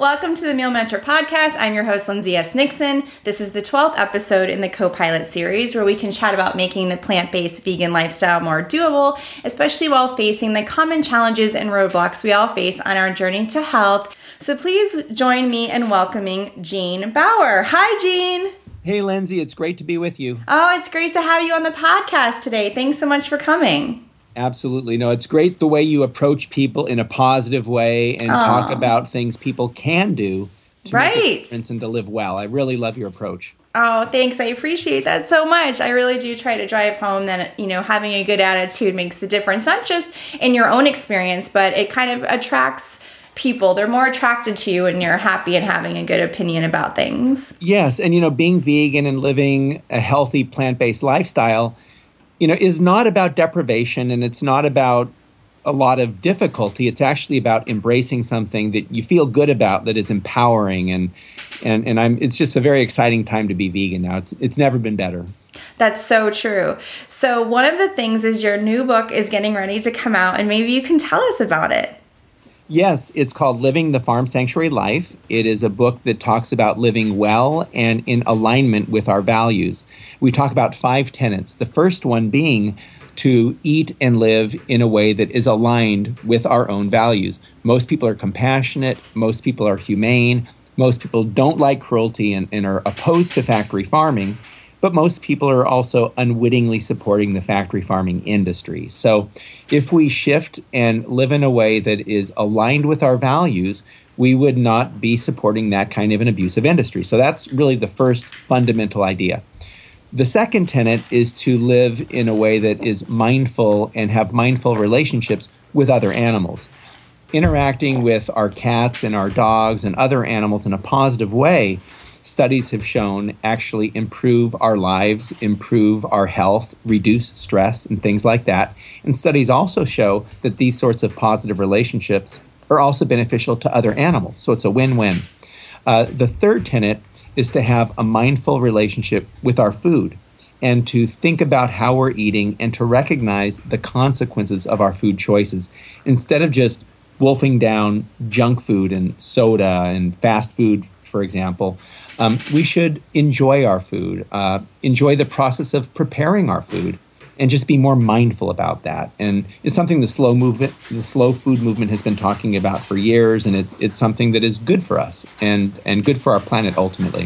Welcome to the Meal Mentor Podcast. I'm your host, Lindsay S. Nixon. This is the 12th episode in the Co-Pilot series where we can chat about making the plant-based vegan lifestyle more doable, especially while facing the common challenges and roadblocks we all face on our journey to health. So please join me in welcoming Gene Baur. Hi, Gene. Hey, Lindsay. It's great to be with you. Oh, it's great to have you on the podcast today. Thanks so much for coming. Absolutely. No, it's great the way you approach people in a positive way and talk about things people can do to make a difference and to live well. I really love your approach. Oh, thanks. I appreciate that so much. I really do try to drive home that, having a good attitude makes the difference, not just in your own experience, but it kind of attracts people. They're more attracted to you when you're happy and having a good opinion about things. Yes. And, being vegan and living a healthy plant-based lifestyle is not about deprivation, and it's not about a lot of difficulty. It's actually about embracing something that you feel good about, that is empowering, and it's just a very exciting time to be vegan now. It's never been better. That's so true. So one of the things is your new book is getting ready to come out, and maybe you can tell us about it. Yes, it's called Living the Farm Sanctuary Life. It is a book that talks about living well and in alignment with our values. We talk about 5 tenets, the first one being to eat and live in a way that is aligned with our own values. Most people are compassionate. Most people are humane. Most people don't like cruelty and are opposed to factory farming. But most people are also unwittingly supporting the factory farming industry. So if we shift and live in a way that is aligned with our values, we would not be supporting that kind of an abusive industry. So that's really the first fundamental idea. The second tenet is to live in a way that is mindful and have mindful relationships with other animals. Interacting with our cats and our dogs and other animals in a positive way, studies have shown actually improve our lives, improve our health, reduce stress, and things like that. And studies also show that these sorts of positive relationships are also beneficial to other animals. So it's a win-win. The third tenet is to have a mindful relationship with our food and to think about how we're eating and to recognize the consequences of our food choices. Instead of just wolfing down junk food and soda and fast food, for example, we should enjoy our food, enjoy the process of preparing our food, and just be more mindful about that. And it's something the slow food movement has been talking about for years, and it's something that is good for us and good for our planet ultimately.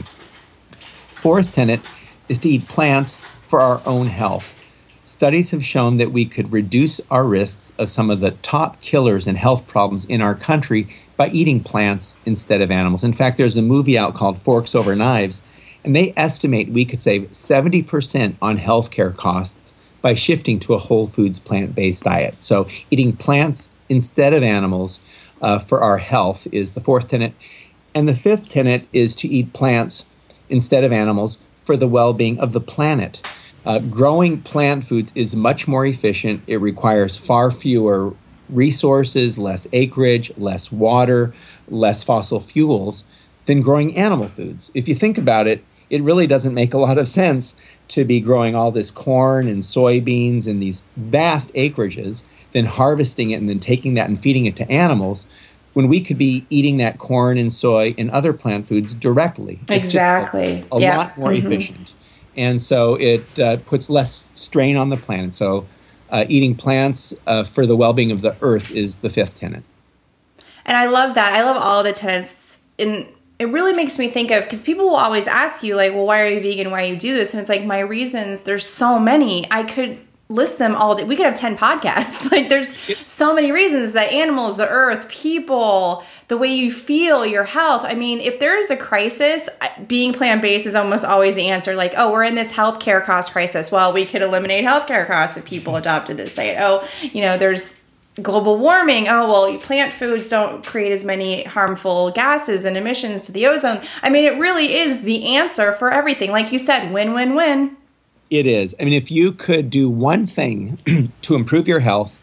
Fourth tenet is to eat plants for our own health. Studies have shown that we could reduce our risks of some of the top killers and health problems in our country by eating plants instead of animals. In fact, there's a movie out called Forks Over Knives, and they estimate we could save 70% on healthcare costs by shifting to a whole foods plant-based diet. So eating plants instead of animals for our health is the fourth tenet. And the fifth tenet is to eat plants instead of animals for the well-being of the planet. Growing plant foods is much more efficient. It requires far fewer resources, less acreage, less water, less fossil fuels than growing animal foods. If you think about it, it really doesn't make a lot of sense to be growing all this corn and soybeans and these vast acreages, then harvesting it and then taking that and feeding it to animals when we could be eating that corn and soy and other plant foods directly. Exactly. It's just a lot more efficient. And so it puts less strain on the planet. So eating plants for the well-being of the earth is the fifth tenet. And I love that. I love all the tenets. And it really makes me think of, because people will always ask you, like, well, why are you vegan? Why do you do this? And it's like, my reasons, there's so many. I could list them all day. We could have 10 podcasts. Like, there's so many reasons: that animals, the earth, people, the way you feel, your health. I mean, if there is a crisis, being plant-based is almost always the answer. Like, oh, we're in this healthcare cost crisis. Well, we could eliminate healthcare costs if people adopted this diet. Oh, there's global warming. Oh, well, plant foods don't create as many harmful gases and emissions to the ozone. I mean, it really is the answer for everything. Like you said, win, win, win. It is. I mean, if you could do one thing to improve your health,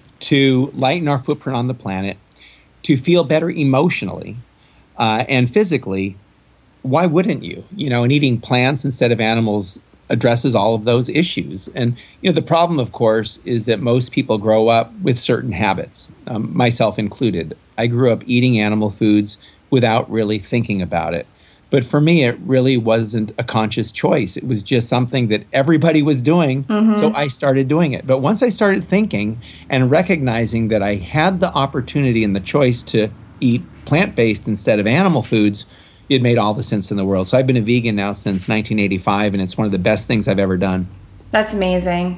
to lighten our footprint on the planet, to feel better emotionally and physically, why wouldn't you? And eating plants instead of animals addresses all of those issues. And, the problem, of course, is that most people grow up with certain habits, myself included. I grew up eating animal foods without really thinking about it. But for me, it really wasn't a conscious choice. It was just something that everybody was doing, so I started doing it. But once I started thinking and recognizing that I had the opportunity and the choice to eat plant-based instead of animal foods, it made all the sense in the world. So I've been a vegan now since 1985, and it's one of the best things I've ever done. That's amazing.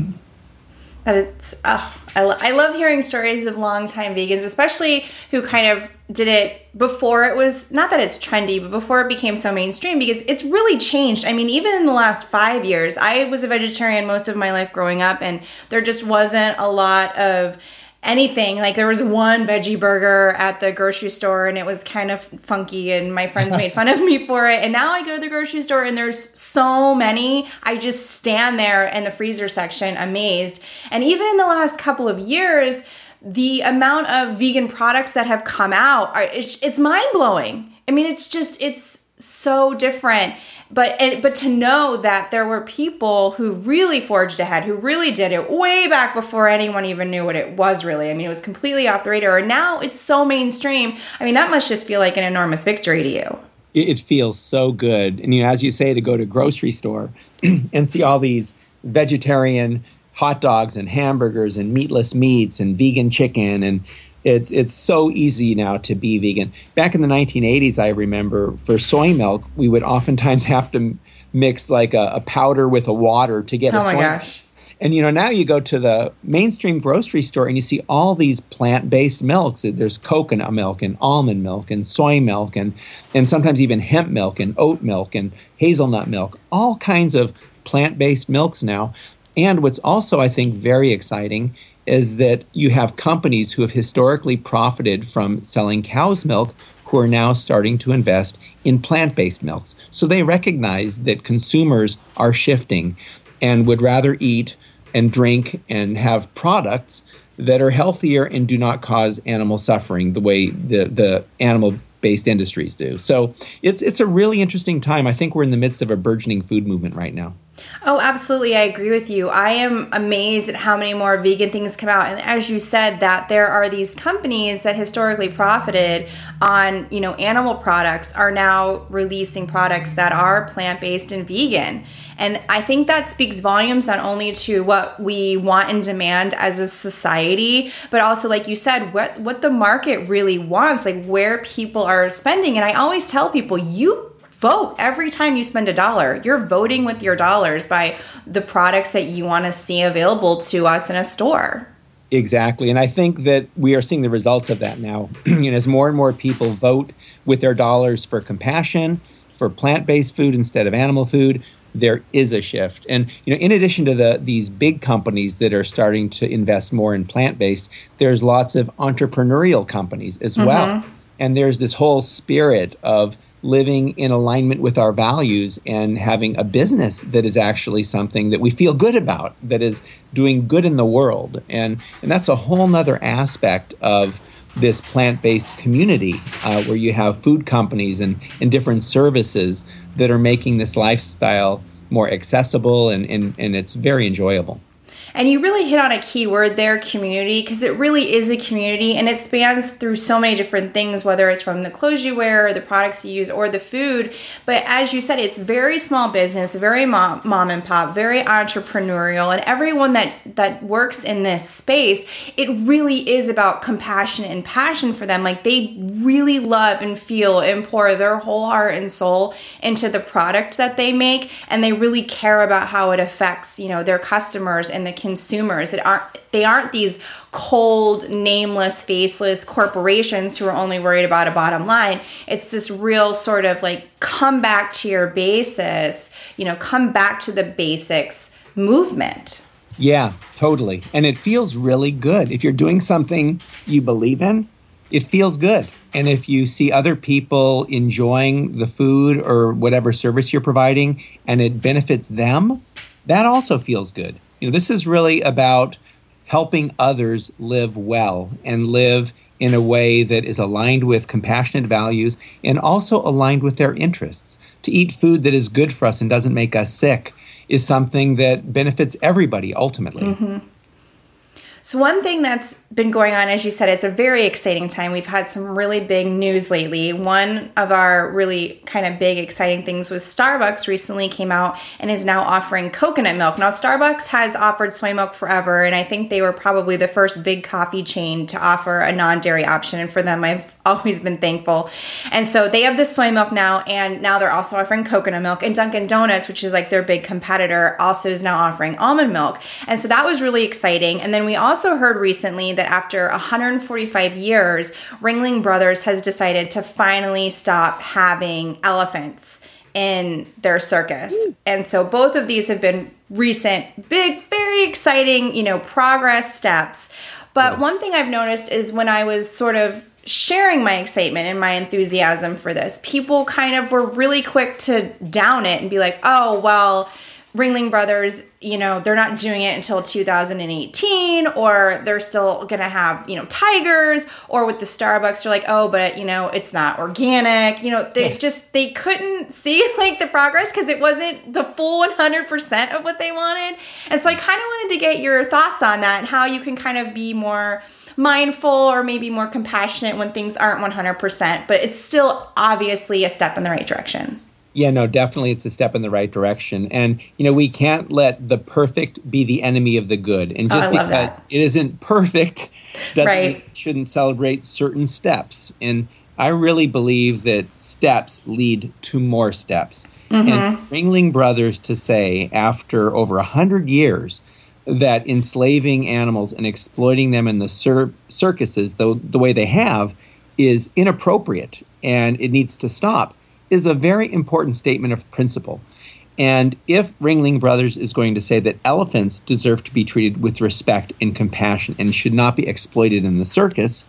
I love hearing stories of longtime vegans, especially who kind of did it before it was, not that it's trendy, but before it became so mainstream, because it's really changed. I mean, even in the last 5 years, I was a vegetarian most of my life growing up, and there just wasn't a lot of anything. Like, there was one veggie burger at the grocery store, and it was kind of funky, and my friends made fun of me for it. And now I go to the grocery store and there's so many. I just stand there in the freezer section amazed. And even in the last couple of years, the amount of vegan products that have come out, it's mind-blowing. I mean, it's so different. But to know that there were people who really forged ahead, who really did it way back before anyone even knew what it was really. I mean, it was completely off the radar. And now it's so mainstream. I mean, that must just feel like an enormous victory to you. It feels so good. And, as you say, to go to a grocery store and see all these vegetarian hot dogs and hamburgers and meatless meats and vegan chicken, and it's so easy now to be vegan. Back in the 1980s, I remember for soy milk, we would oftentimes have to mix like a powder with a water to get a soy milk. Oh my gosh. And, now you go to the mainstream grocery store and you see all these plant-based milks. There's coconut milk and almond milk and soy milk and sometimes even hemp milk and oat milk and hazelnut milk, all kinds of plant-based milks now. And what's also, I think, very exciting is that you have companies who have historically profited from selling cow's milk who are now starting to invest in plant-based milks. So they recognize that consumers are shifting and would rather eat and drink and have products that are healthier and do not cause animal suffering the way the animal-based industries do. So it's a really interesting time. I think we're in the midst of a burgeoning food movement right now. Oh, absolutely. I agree with you. I am amazed at how many more vegan things come out. And as you said, that there are these companies that historically profited on, animal products are now releasing products that are plant-based and vegan. And I think that speaks volumes not only to what we want and demand as a society, but also, like you said, what the market really wants, like where people are spending. And I always tell people, you vote every time you spend $1. You're voting with your dollars by the products that you want to see available to us in a store. Exactly. And I think that we are seeing the results of that now. As more and more people vote with their dollars for compassion, for plant-based food instead of animal food, there is a shift. And, in addition to these big companies that are starting to invest more in plant-based, there's lots of entrepreneurial companies as well. And there's this whole spirit of living in alignment with our values and having a business that is actually something that we feel good about, that is doing good in the world. And that's a whole nother aspect of this plant-based community where you have food companies and different services that are making this lifestyle more accessible and it's very enjoyable. And you really hit on a key word there, community, because it really is a community and it spans through so many different things, whether it's from the clothes you wear or the products you use or the food. But as you said, it's very small business, very mom and pop, very entrepreneurial, and everyone that works in this space, it really is about compassion and passion for them. Like, they really love and feel and pour their whole heart and soul into the product that they make, and they really care about how it affects, their customers and the consumers. They aren't these cold, nameless, faceless corporations who are only worried about a bottom line. It's this real sort of like come back to your basis, come back to the basics movement. Yeah, totally. And it feels really good. If you're doing something you believe in, it feels good. And if you see other people enjoying the food or whatever service you're providing and it benefits them, that also feels good. This is really about helping others live well and live in a way that is aligned with compassionate values and also aligned with their interests. To eat food that is good for us and doesn't make us sick is something that benefits everybody ultimately. So one thing that's been going on, as you said, it's a very exciting time. We've had some really big news lately. One of our really kind of big exciting things was Starbucks recently came out and is now offering coconut milk. Now, Starbucks has offered soy milk forever, and I think they were probably the first big coffee chain to offer a non-dairy option. And for them, I've always been thankful. And so they have the soy milk now, and now they're also offering coconut milk. And Dunkin' Donuts, which is like their big competitor, also is now offering almond milk. And so that was really exciting. And then we also heard recently that after 145 years, Ringling Brothers has decided to finally stop having elephants in their circus. And so both of these have been recent, big, very exciting, progress steps. But one thing I've noticed is when I was sort of sharing my excitement and my enthusiasm for this, people kind of were really quick to down it and be like, oh, well, Ringling Brothers, they're not doing it until 2018, or they're still going to have, tigers, or with the Starbucks, they're like, oh, but, it's not organic. They couldn't see like the progress because it wasn't the full 100% of what they wanted. And so I kind of wanted to get your thoughts on that and how you can kind of be more mindful or maybe more compassionate when things aren't 100%, but it's still obviously a step in the right direction. Yeah, no, definitely it's a step in the right direction. And, we can't let the perfect be the enemy of the good. And just because it isn't perfect doesn't mean we shouldn't celebrate certain steps. And I really believe that steps lead to more steps. Mm-hmm. And Ringling Brothers to say after over 100 years that enslaving animals and exploiting them in the circuses the way they have is inappropriate and it needs to stop is a very important statement of principle. And if Ringling Brothers is going to say that elephants deserve to be treated with respect and compassion and should not be exploited in the circus,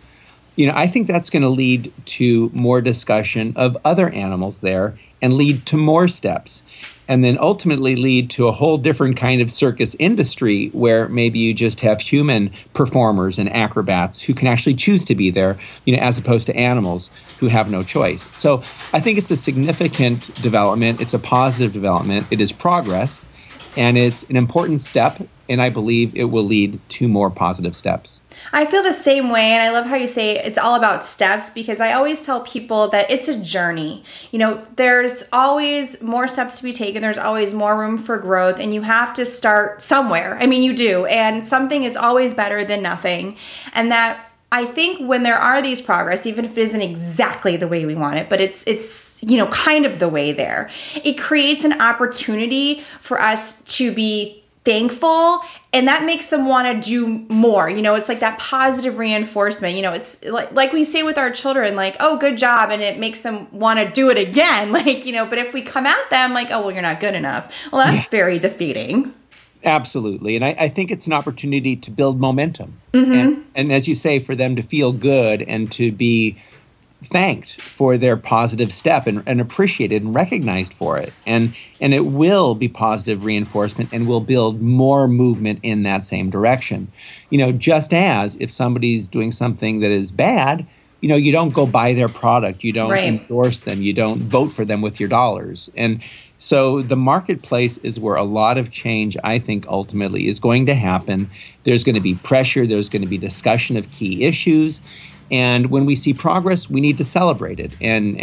I think that's going to lead to more discussion of other animals there and lead to more steps. And then ultimately lead to a whole different kind of circus industry where maybe you just have human performers and acrobats who can actually choose to be there, as opposed to animals who have no choice. So I think it's a significant development. It's a positive development. It is progress, and it's an important step, and I believe it will lead to more positive steps. I feel the same way, and I love how you say it's all about steps, because I always tell people that it's a journey. There's always more steps to be taken. There's always more room for growth, and you have to start somewhere. I mean, you do, and something is always better than nothing. And that I think when there are these progress, even if it isn't exactly the way we want it, but it's kind of the way there, it creates an opportunity for us to be thankful, and that makes them want to do more. It's like that positive reinforcement. It's like we say with our children, like, oh, good job, and it makes them want to do it again. But if we come at them like, oh, well, you're not good enough, well, that's very defeating. Absolutely. And I think it's an opportunity to build momentum. Mm-hmm. And as you say, for them to feel good and to be thanked for their positive step and appreciated and recognized for it. And it will be positive reinforcement and will build more movement in that same direction. Just as if somebody's doing something that is bad, you don't go buy their product, you don't endorse them, you don't vote for them with your dollars. And so the marketplace is where a lot of change, I think, ultimately is going to happen. There's going to be pressure, there's going to be discussion of key issues. And when we see progress, we need to celebrate it.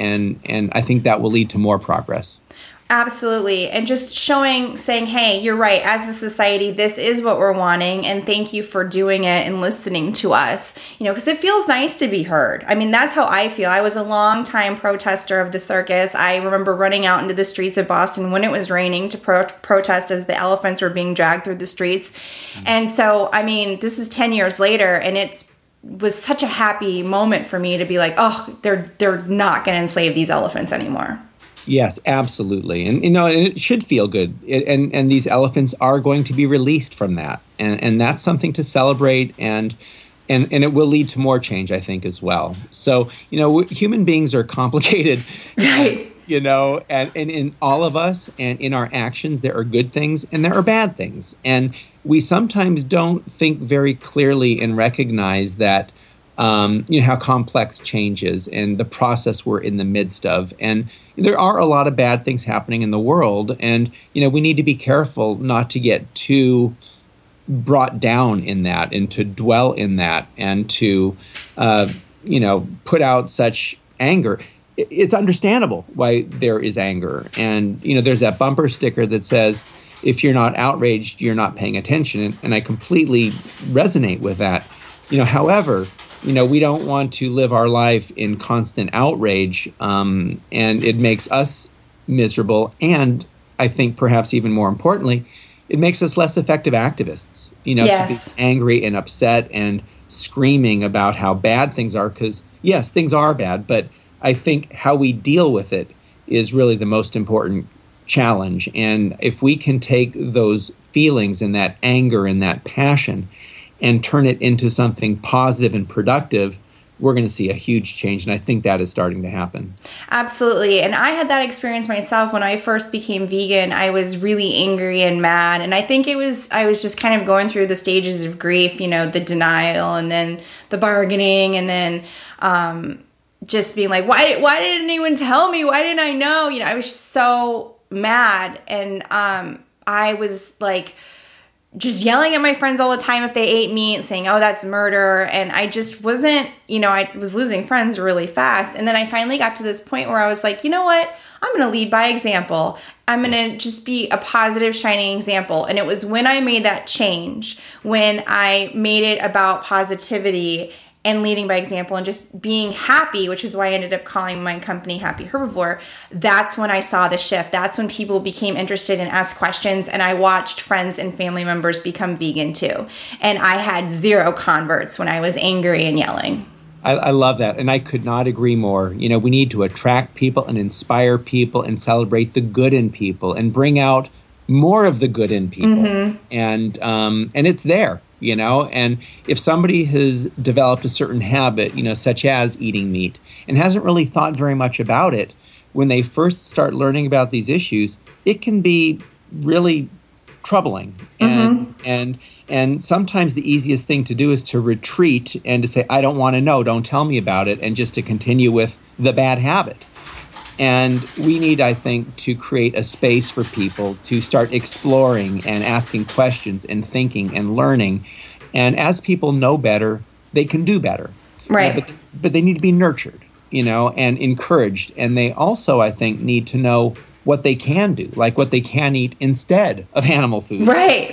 And I think that will lead to more progress. Absolutely. And just saying, hey, you're right. As a society, this is what we're wanting. And thank you for doing it and listening to us, because it feels nice to be heard. I mean, that's how I feel. I was a long time protester of the circus. I remember running out into the streets of Boston when it was raining to protest as the elephants were being dragged through the streets. Mm-hmm. And so, I mean, this is 10 years later, and was such a happy moment for me to be like, oh, they're not going to enslave these elephants anymore. Yes, absolutely. And, it should feel good. And these elephants are going to be released from that. And that's something to celebrate. And it will lead to more change, I think, as well. So, human beings are complicated. Right. And in all of us and in our actions, there are good things and there are bad things. And we sometimes don't think very clearly and recognize that, how complex change is and the process we're in the midst of. And there are a lot of bad things happening in the world. And, we need to be careful not to get too brought down in that and to dwell in that and to, put out such anger. It's understandable why there is anger. And, there's that bumper sticker that says, if you're not outraged, you're not paying attention. And I completely resonate with that. However, we don't want to live our life in constant outrage, and it makes us miserable. And I think perhaps even more importantly, it makes us less effective activists, Yes. to be angry and upset and screaming about how bad things are. Because, yes, things are bad, but I think how we deal with it is really the most important challenge. And if we can take those feelings and that anger and that passion and turn it into something positive and productive, we're going to see a huge change. And I think that is starting to happen. Absolutely. And I had that experience myself when I first became vegan. I was really angry and mad. And I think I was just kind of going through the stages of grief, the denial and then the bargaining and then just being like, why didn't anyone tell me? Why didn't I know? I was so mad. And I was like, just yelling at my friends all the time if they ate meat, saying, oh, that's murder. And I just wasn't, I was losing friends really fast. And then I finally got to this point where I was like, you know what? I'm going to lead by example. I'm going to just be a positive, shining example. And it was when I made that change, when I made it about positivity and leading by example and just being happy, which is why I ended up calling my company Happy Herbivore. That's when I saw the shift. That's when people became interested and asked questions. And I watched friends and family members become vegan too. And I had 0 converts when I was angry and yelling. I love that. And I could not agree more. We need to attract people and inspire people and celebrate the good in people and bring out more of the good in people. Mm-hmm. And it's there. And if somebody has developed a certain habit, such as eating meat, and hasn't really thought very much about it, when they first start learning about these issues, it can be really troubling. Mm-hmm. And sometimes the easiest thing to do is to retreat and to say, I don't want to know, don't tell me about it, and just to continue with the bad habit. And we need, I think, to create a space for people to start exploring and asking questions and thinking and learning. And as people know better, they can do better. Right. But they need to be nurtured, and encouraged. And they also, I think, need to know what they can do, like what they can eat instead of animal food. Right.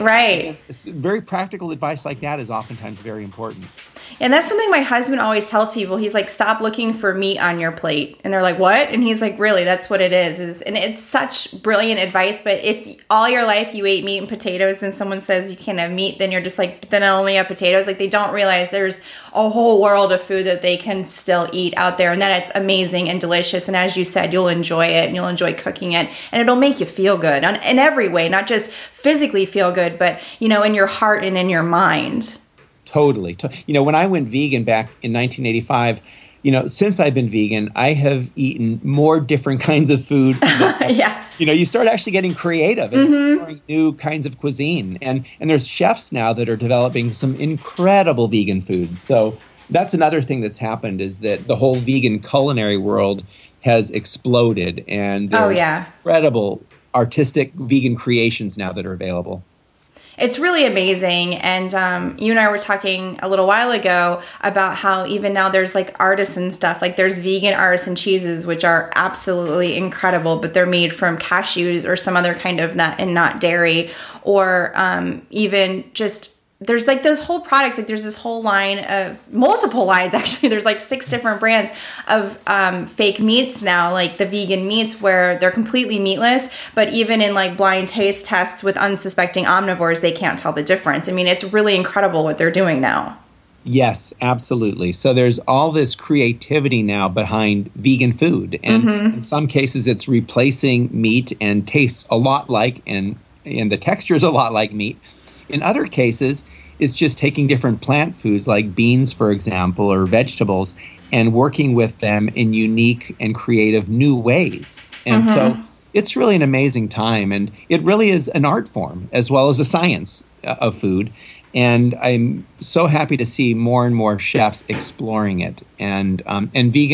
Very practical advice like that is oftentimes very important. And that's something my husband always tells people. He's like, stop looking for meat on your plate. And they're like, what? And he's like, really, that's what it is. And it's such brilliant advice. But if all your life you ate meat and potatoes and someone says you can't have meat, then you're just like, then I only have potatoes. Like, they don't realize there's a whole world of food that they can still eat out there and that it's amazing and delicious. And as you said, you'll enjoy it and you'll enjoy cooking it. And it'll make you feel good in every way, not just physically feel good, but, in your heart and in your mind. Totally. When I went vegan back in 1985, since I've been vegan, I have eaten more different kinds of food. Yeah. You start actually getting creative and exploring new kinds of cuisine. And there's chefs now that are developing some incredible vegan foods. So that's another thing that's happened, is that the whole vegan culinary world has exploded. And there's incredible artistic vegan creations now that are available. It's really amazing. And you and I were talking a little while ago about how even now there's like artisan stuff. Like there's vegan artisan cheeses, which are absolutely incredible, but they're made from cashews or some other kind of nut and not dairy. Or even just, there's like those whole products, like there's this whole line of, multiple lines actually, there's like 6 different brands of fake meats now, like the vegan meats where they're completely meatless, but even in like blind taste tests with unsuspecting omnivores, they can't tell the difference. I mean, it's really incredible what they're doing now. Yes, absolutely. So there's all this creativity now behind vegan food. And in some cases, it's replacing meat and tastes a lot like, and the texture is a lot like meat. In other cases, it's just taking different plant foods like beans, for example, or vegetables, and working with them in unique and creative new ways. And so it's really an amazing time. And it really is an art form as well as a science of food. And I'm so happy to see more and more chefs exploring it. And vegan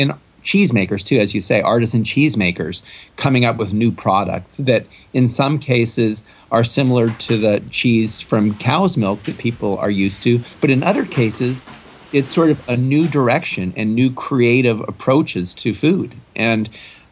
cheesemakers too, as you say, artisan cheesemakers coming up with new products that in some cases are similar to the cheese from cow's milk that people are used to. But in other cases, it's sort of a new direction and new creative approaches to food. And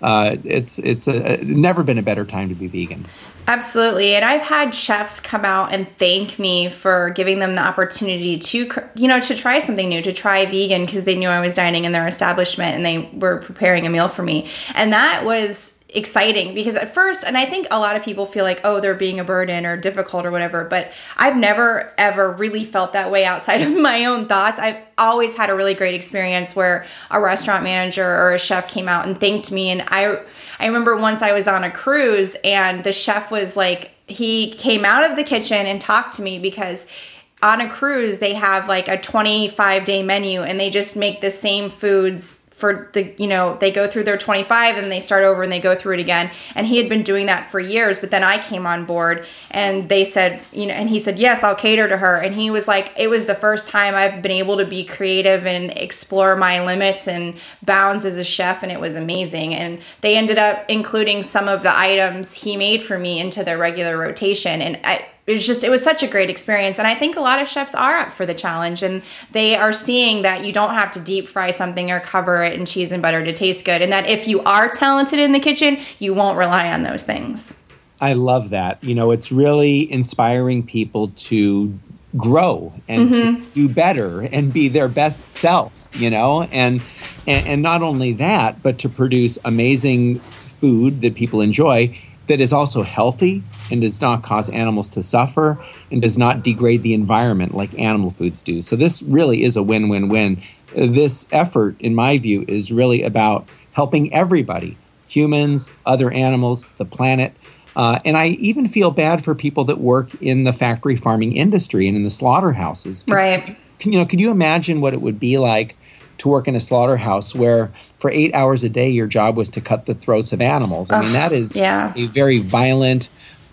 it's never been a better time to be vegan. Absolutely. And I've had chefs come out and thank me for giving them the opportunity to, to try something new, to try vegan, because they knew I was dining in their establishment and they were preparing a meal for me. And that was exciting because at first, and I think a lot of people feel like, oh, they're being a burden or difficult or whatever, but I've never ever really felt that way outside of my own thoughts. I've always had a really great experience where a restaurant manager or a chef came out and thanked me. And I remember once I was on a cruise and the chef was like, he came out of the kitchen and talked to me because on a cruise, they have like a 25-day menu and they just make the same foods for the, they go through their 25 and they start over and they go through it again. And he had been doing that for years, but then I came on board and they said, and he said, yes, I'll cater to her. And he was like, it was the first time I've been able to be creative and explore my limits and bounds as a chef. And it was amazing. And they ended up including some of the items he made for me into their regular rotation. And it was such a great experience. And I think a lot of chefs are up for the challenge and they are seeing that you don't have to deep fry something or cover it in cheese and butter to taste good. And that if you are talented in the kitchen, you won't rely on those things. I love that. It's really inspiring people to grow and to do better and be their best self, and not only that, but to produce amazing food that people enjoy that is also healthy and does not cause animals to suffer and does not degrade the environment like animal foods do. So this really is a win-win-win. This effort, in my view, is really about helping everybody, humans, other animals, the planet. And I even feel bad for people that work in the factory farming industry and in the slaughterhouses. Right. Could you imagine what it would be like to work in a slaughterhouse where for 8 hours a day your job was to cut the throats of animals? I mean, that is a very violent,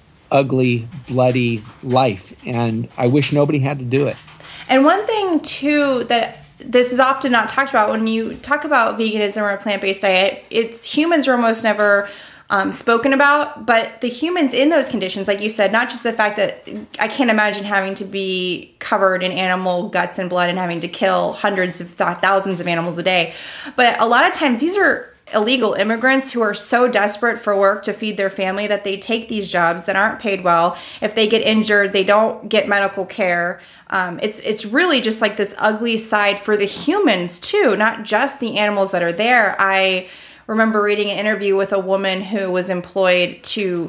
ugly, bloody life. And I wish nobody had to do it. And one thing, too, that this is often not talked about when you talk about veganism or a plant-based diet, humans are almost never spoken about, but the humans in those conditions, like you said, not just the fact that I can't imagine having to be covered in animal guts and blood and having to kill hundreds of thousands of animals a day, but a lot of times these are illegal immigrants who are so desperate for work to feed their family that they take these jobs that aren't paid well. If they get injured, they don't get medical care. It's really just like this ugly side for the humans too, not just the animals that are there. I remember reading an interview with a woman who was employed to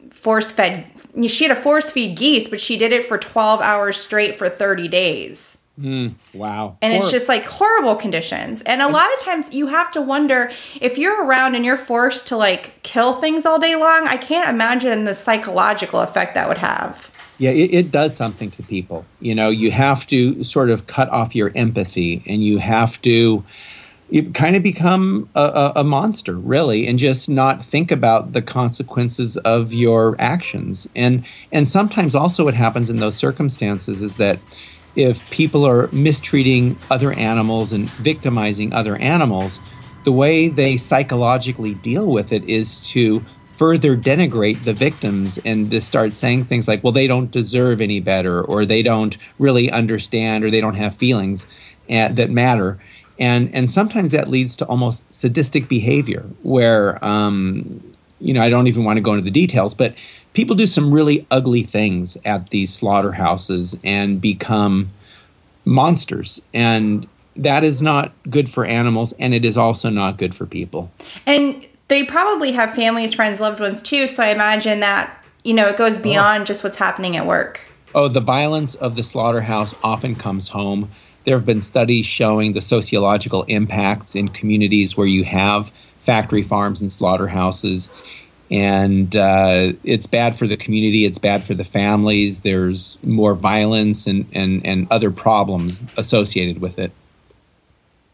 she had to force feed geese, but she did it for 12 hours straight for 30 days. Wow. And it's just like horrible conditions. And a lot of times you have to wonder if you're around and you're forced to like kill things all day long, I can't imagine the psychological effect that would have. Yeah, it does something to people. You have to sort of cut off your empathy and you have to kind of become a monster, really, and just not think about the consequences of your actions. And sometimes also what happens in those circumstances is that if people are mistreating other animals and victimizing other animals, the way they psychologically deal with it is to further denigrate the victims and to start saying things like, well, they don't deserve any better, or they don't really understand, or they don't have feelings that matter. And sometimes that leads to almost sadistic behavior where, I don't even want to go into the details, but people do some really ugly things at these slaughterhouses and become monsters. And that is not good for animals, and it is also not good for people. And they probably have families, friends, loved ones too. So I imagine that, it goes beyond just what's happening at work. Oh, the violence of the slaughterhouse often comes home. There have been studies showing the sociological impacts in communities where you have factory farms and slaughterhouses. And it's bad for the community. It's bad for the families. There's more violence and other problems associated with it.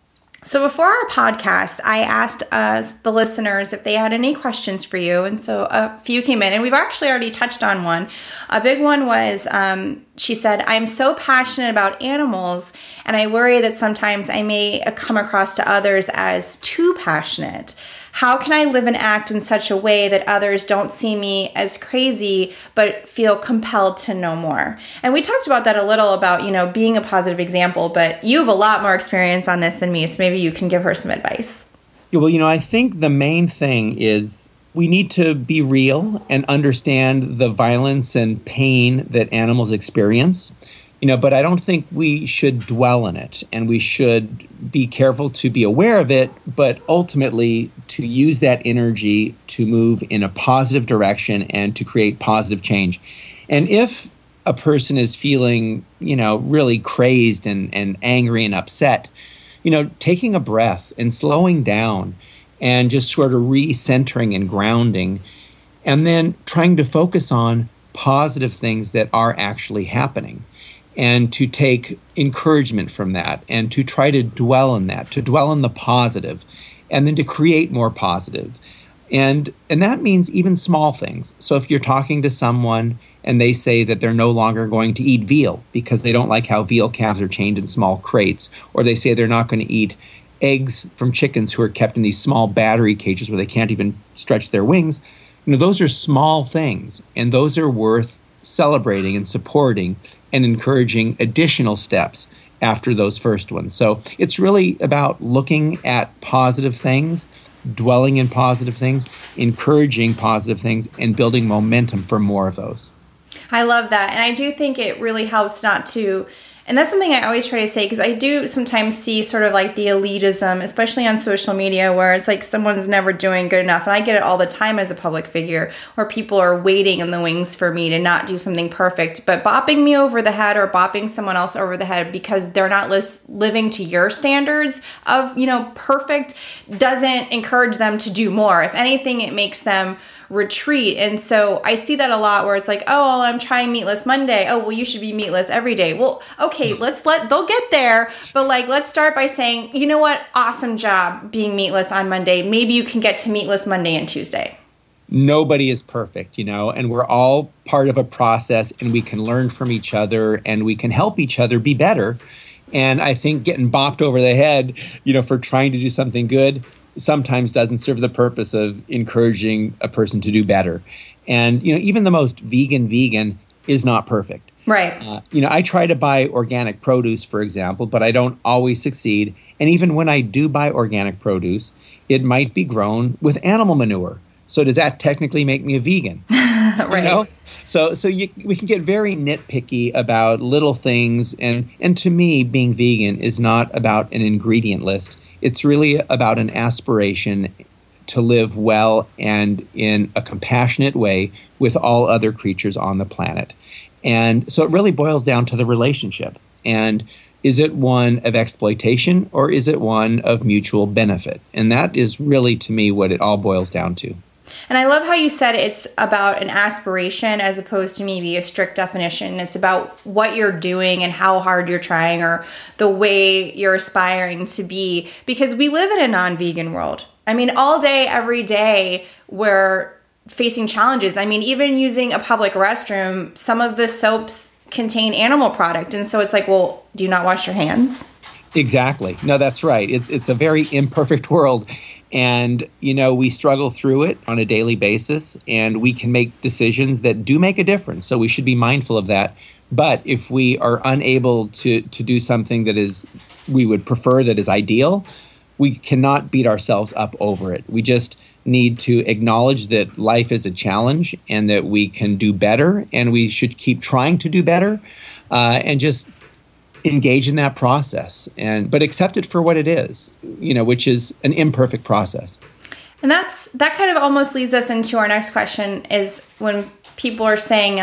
So before our podcast, I asked the listeners if they had any questions for you. And so a few came in, and we've actually already touched on one. A big one was, she said, I'm so passionate about animals, and I worry that sometimes I may come across to others as too passionate. How can I live and act in such a way that others don't see me as crazy, but feel compelled to know more? And we talked about that a little about, being a positive example, but you have a lot more experience on this than me, so maybe you can give her some advice. Yeah, well, I think the main thing is we need to be real and understand the violence and pain that animals experience. But I don't think we should dwell in it, and we should be careful to be aware of it, but ultimately to use that energy to move in a positive direction and to create positive change. And if a person is feeling, really crazed and angry and upset, taking a breath and slowing down and just sort of recentering and grounding, and then trying to focus on positive things that are actually happening, and to take encouragement from that, and to try to dwell in that, to dwell in the positive, and then to create more positive. And that means even small things. So if you're talking to someone and they say that they're no longer going to eat veal because they don't like how veal calves are chained in small crates, or they say they're not going to eat eggs from chickens who are kept in these small battery cages where they can't even stretch their wings, those are small things, and those are worth celebrating and supporting and encouraging additional steps after those first ones. So it's really about looking at positive things, dwelling in positive things, encouraging positive things, and building momentum for more of those. I love that. And I do think it really helps not to, and that's something I always try to say, because I do sometimes see sort of like the elitism, especially on social media, where it's like someone's never doing good enough. And I get it all the time as a public figure, where people are waiting in the wings for me to not do something perfect, but bopping me over the head or bopping someone else over the head because they're not living to your standards of, perfect, doesn't encourage them to do more. If anything, it makes them retreat. And so I see that a lot where it's like, oh, well, I'm trying meatless Monday. Oh, well, you should be meatless every day. Well, okay, they'll get there. But let's start by saying, you know what? Awesome job being meatless on Monday. Maybe you can get to meatless Monday and Tuesday. Nobody is perfect, and we're all part of a process, and we can learn from each other, and we can help each other be better. And I think getting bopped over the head, for trying to do something good sometimes doesn't serve the purpose of encouraging a person to do better. And, even the most vegan is not perfect. Right. I try to buy organic produce, for example, but I don't always succeed. And even when I do buy organic produce, it might be grown with animal manure. So does that technically make me a vegan? Right. So we can get very nitpicky about little things. And to me, being vegan is not about an ingredient list. It's really about an aspiration to live well and in a compassionate way with all other creatures on the planet. And so it really boils down to the relationship. And is it one of exploitation, or is it one of mutual benefit? And that is really, to me, what it all boils down to. And I love how you said it's about an aspiration as opposed to maybe a strict definition. It's about what you're doing and how hard you're trying, or the way you're aspiring to be, because we live in a non-vegan world. I mean, all day, every day, we're facing challenges. I mean, even using a public restroom, some of the soaps contain animal product. And so it's like, well, do you not wash your hands? Exactly. No, that's right. It's a very imperfect world. And, we struggle through it on a daily basis, and we can make decisions that do make a difference. So we should be mindful of that. But if we are unable to do something that we would prefer, that is ideal, we cannot beat ourselves up over it. We just need to acknowledge that life is a challenge and that we can do better, and we should keep trying to do better, and just engage in that process, but accept it for what it is, which is an imperfect process. And that kind of almost leads us into our next question, is when people are saying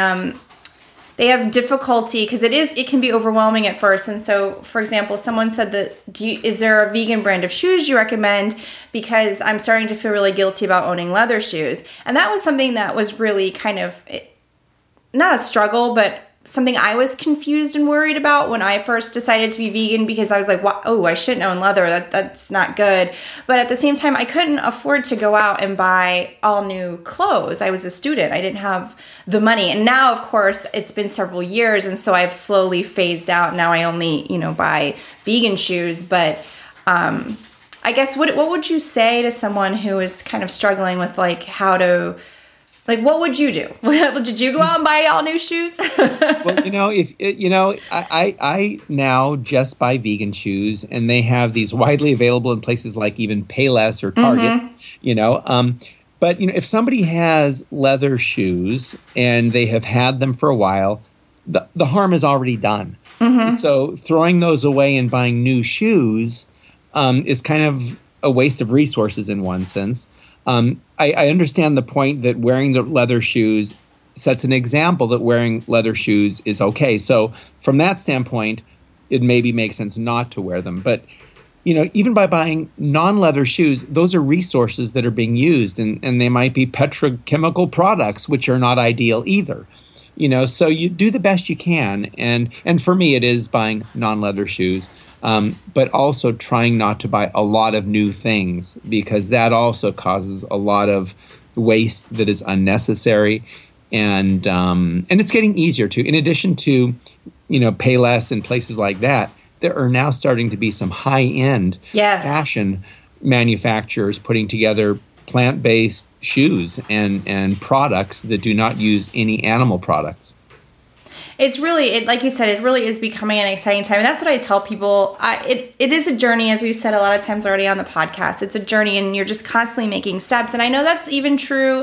they have difficulty, because it can be overwhelming at first. And so, for example, someone said that, is there a vegan brand of shoes you recommend? Because I'm starting to feel really guilty about owning leather shoes. And that was something that was really kind of not a struggle, but something I was confused and worried about when I first decided to be vegan, because I was like, oh, I shouldn't own leather. That's not good. But at the same time, I couldn't afford to go out and buy all new clothes. I was a student. I didn't have the money. And now, of course, it's been several years. And so I've slowly phased out. Now I only, buy vegan shoes. But I guess what would you say to someone who is kind of struggling with how to... what would you do? Did you go out and buy all new shoes? Well, I now just buy vegan shoes, and they have these widely available in places like even Payless or Target. But if somebody has leather shoes and they have had them for a while, the harm is already done. So throwing those away and buying new shoes is kind of a waste of resources in one sense. I understand the point that wearing the leather shoes sets an example that wearing leather shoes is okay. So from that standpoint, it maybe makes sense not to wear them. But, even by buying non-leather shoes, those are resources that are being used, and they might be petrochemical products, which are not ideal either. So you do the best you can. And for me, it is buying non-leather shoes. But also trying not to buy a lot of new things, because that also causes a lot of waste that is unnecessary, and it's getting easier to. In addition to, Payless and places like that, there are now starting to be some high-end fashion manufacturers putting together plant-based shoes and products that do not use any animal products. It's really, like you said, it really is becoming an exciting time. And that's what I tell people. It is a journey, as we've said a lot of times already on the podcast. It's a journey, and you're just constantly making steps. And I know that's even true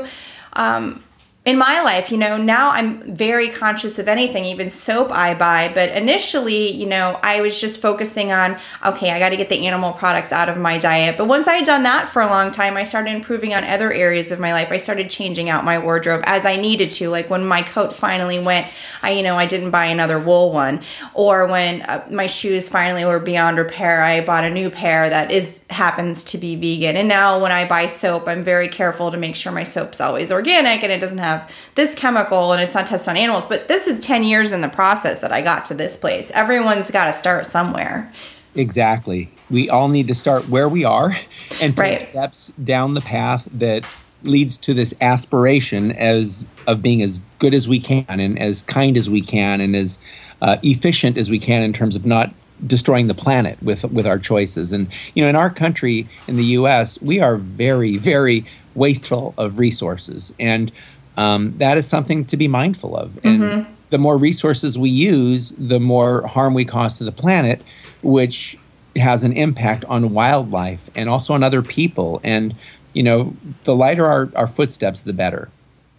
in my life. Now I'm very conscious of anything, even soap I buy. But initially, I was just focusing on, okay, I got to get the animal products out of my diet. But once I had done that for a long time, I started improving on other areas of my life. I started changing out my wardrobe as I needed to. Like when my coat finally went, I didn't buy another wool one. Or when my shoes finally were beyond repair, I bought a new pair that happens to be vegan. And now when I buy soap, I'm very careful to make sure my soap's always organic and it doesn't have this chemical and it's not tested on animals. But this is 10 years in the process that I got to this place. Everyone's got to start somewhere. Exactly. We all need to start where we are and take steps down the path that leads to this aspiration of being as good as we can and as kind as we can and as efficient as we can in terms of not destroying the planet with our choices. And, in our country, in the U.S., we are very, very wasteful of resources. And that is something to be mindful of. And the more resources we use, the more harm we cause to the planet, which has an impact on wildlife and also on other people. And, the lighter our footsteps, the better.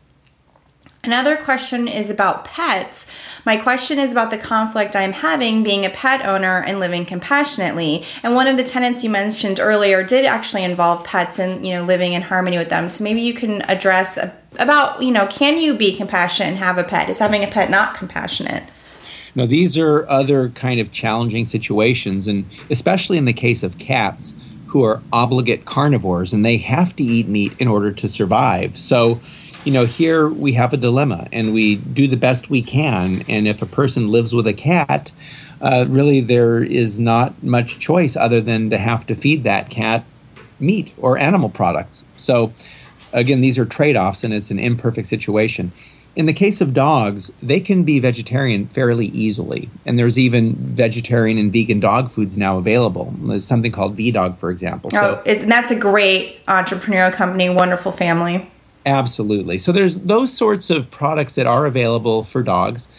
Another question is about pets. My question is about the conflict I'm having being a pet owner and living compassionately. And one of the tenets you mentioned earlier did actually involve pets and, living in harmony with them. So maybe you can address about, can you be compassionate and have a pet? Is having a pet not compassionate? No, these are other kind of challenging situations, and especially in the case of cats who are obligate carnivores and they have to eat meat in order to survive. So, here we have a dilemma and we do the best we can. And if a person lives with a cat, really there is not much choice other than to have to feed that cat meat or animal products. So again, these are trade-offs and it's an imperfect situation. In the case of dogs, they can be vegetarian fairly easily. And there's even vegetarian and vegan dog foods now available. There's something called VDog, for example. That's a great entrepreneurial company, wonderful family. Absolutely. So there's those sorts of products that are available for dogs.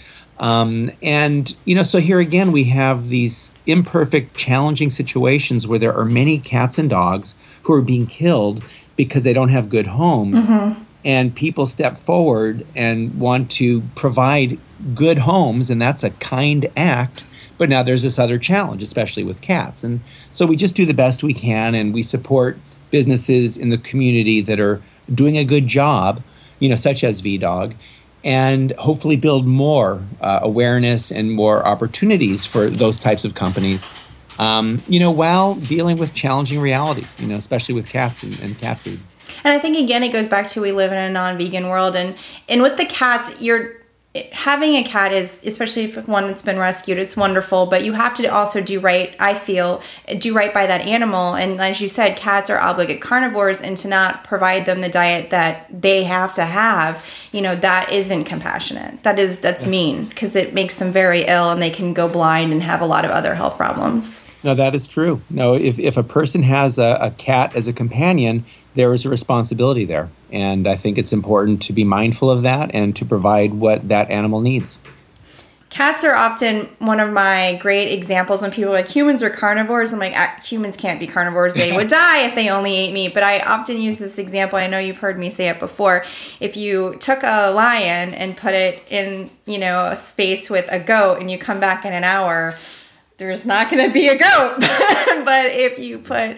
So here again, we have these imperfect, challenging situations where there are many cats and dogs who are being killed because they don't have good homes. And people step forward and want to provide good homes, and that's a kind act. But now there's this other challenge, especially with cats. And so we just do the best we can, and we support businesses in the community that are doing a good job, such as VDog, and hopefully build more awareness and more opportunities for those types of companies, while dealing with challenging realities, especially with cats and cat food. And I think, again, it goes back to we live in a non-vegan world. And with the cats, having a cat is, especially if one that's been rescued, it's wonderful, but you have to also do right, I feel, do right by that animal. And as you said, cats are obligate carnivores, and to not provide them the diet that they have to have, that isn't compassionate. That's mean, because it makes them very ill and they can go blind and have a lot of other health problems. No, that is true. No, if a person has a cat as a companion, there is a responsibility there. And I think it's important to be mindful of that and to provide what that animal needs. Cats are often one of my great examples when people are like, humans are carnivores. I'm like, humans can't be carnivores. They would die if they only ate meat. But I often use this example. I know you've heard me say it before. If you took a lion and put it in, a space with a goat and you come back in an hour, there's not going to be a goat. But if you put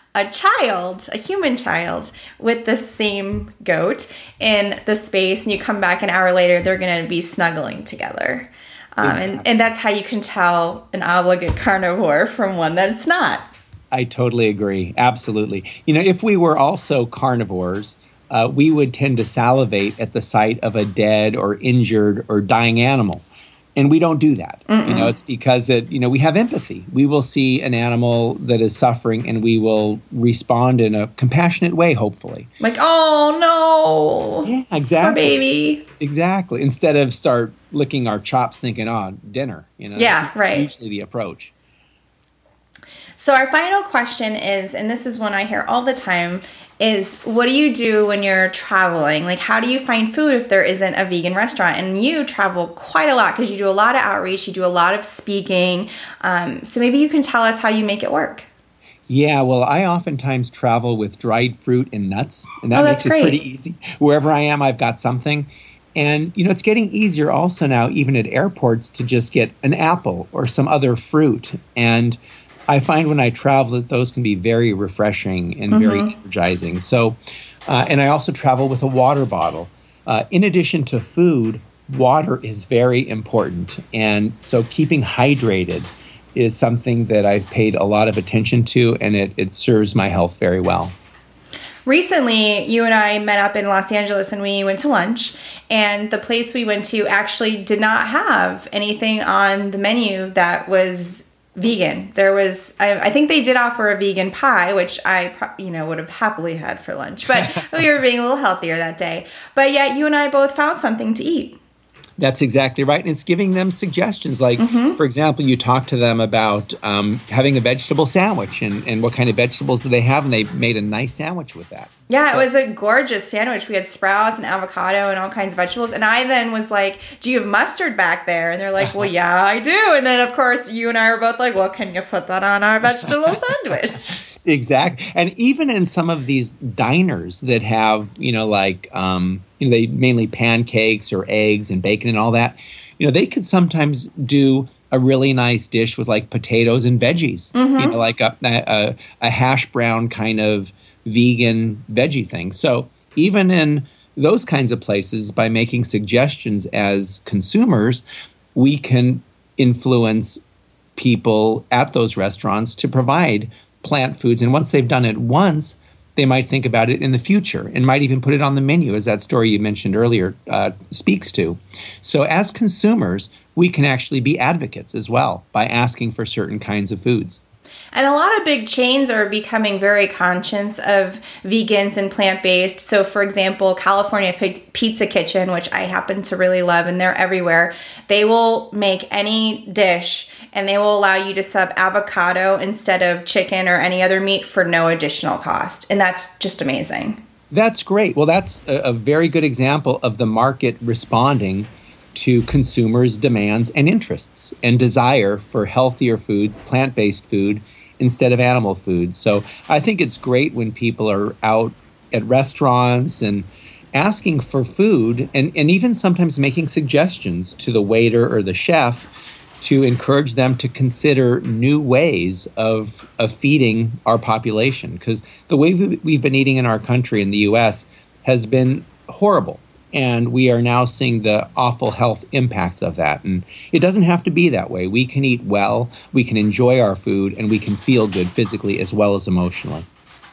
a human child, with the same goat in the space and you come back an hour later, they're going to be snuggling together. Exactly. And that's how you can tell an obligate carnivore from one that's not. I totally agree. Absolutely. If we were also carnivores, we would tend to salivate at the sight of a dead or injured or dying animal. And we don't do that. It's because we have empathy. We will see an animal that is suffering and we will respond in a compassionate way, hopefully. Like, oh, no. Yeah, exactly. Poor baby. Exactly. Instead of start licking our chops thinking, dinner. Yeah, right. Usually the approach. So our final question is, and this is one I hear all the time, is what do you do when you're traveling? Like, how do you find food if there isn't a vegan restaurant? And you travel quite a lot because you do a lot of outreach, you do a lot of speaking. So maybe you can tell us how you make it work. Yeah, well, I oftentimes travel with dried fruit and nuts, and that makes it great. Pretty easy. Wherever I am, I've got something. And, it's getting easier also now, even at airports, to just get an apple or some other fruit. And I find when I travel that those can be very refreshing and very energizing. So, and I also travel with a water bottle. In addition to food, water is very important. And so keeping hydrated is something that I've paid a lot of attention to, and it serves my health very well. Recently, you and I met up in Los Angeles and we went to lunch, and the place we went to actually did not have anything on the menu that was vegan. There was, I think they did offer a vegan pie, which I, would have happily had for lunch, but we were being a little healthier that day. But yet you and I both found something to eat. That's exactly right. And it's giving them suggestions. Like, for example, you talk to them about having a vegetable sandwich and what kind of vegetables do they have, and they made a nice sandwich with that. Yeah, it was a gorgeous sandwich. We had sprouts and avocado and all kinds of vegetables. And I then was like, do you have mustard back there? And they're like, well, yeah, I do. And then, of course, you and I were both like, well, can you put that on our vegetable sandwich? Exactly. And even in some of these diners that have, they mainly pancakes or eggs and bacon and all that, they could sometimes do a really nice dish with like potatoes and veggies, like a hash brown kind of vegan veggie thing. So even in those kinds of places, by making suggestions as consumers, we can influence people at those restaurants to provide plant foods. And once they've done it once, they might think about it in the future and might even put it on the menu, as that story you mentioned earlier speaks to. So as consumers, we can actually be advocates as well by asking for certain kinds of foods. And a lot of big chains are becoming very conscious of vegans and plant-based. So, for example, California Pizza Kitchen, which I happen to really love, and they're everywhere, they will make any dish and they will allow you to sub avocado instead of chicken or any other meat for no additional cost. And that's just amazing. That's great. Well, that's a very good example of the market responding to consumers' demands and interests and desire for healthier food, plant-based food, instead of animal food. So I think it's great when people are out at restaurants and asking for food and even sometimes making suggestions to the waiter or the chef to encourage them to consider new ways of feeding our population. Because the way we've been eating in our country, in the U.S., has been horrible. And we are now seeing the awful health impacts of that. And it doesn't have to be that way. We can eat well, we can enjoy our food, and we can feel good physically as well as emotionally.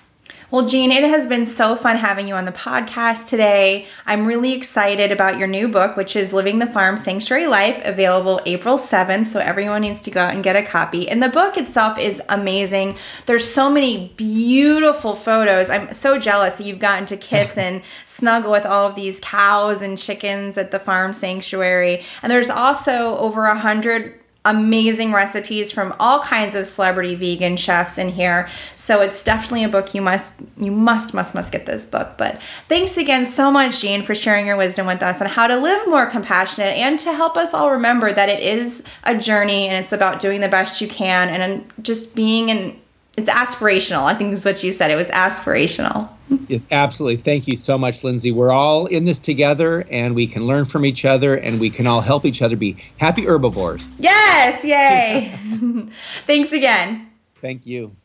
Well, Jean, it has been so fun having you on the podcast today. I'm really excited about your new book, which is Living the Farm Sanctuary Life, available April 7th. So everyone needs to go out and get a copy. And the book itself is amazing. There's so many beautiful photos. I'm so jealous that you've gotten to kiss and snuggle with all of these cows and chickens at the farm sanctuary. And there's also over 100 amazing recipes from all kinds of celebrity vegan chefs in here. So it's definitely a book you must get this book. But thanks again so much, Jean, for sharing your wisdom with us on how to live more compassionate and to help us all remember that it is a journey and it's about doing the best you can and just it's aspirational. I think this is what you said. It was aspirational. Absolutely. Thank you so much, Lindsay. We're all in this together, and we can learn from each other, and we can all help each other be happy herbivores. Yes. Yay. Thanks again. Thank you.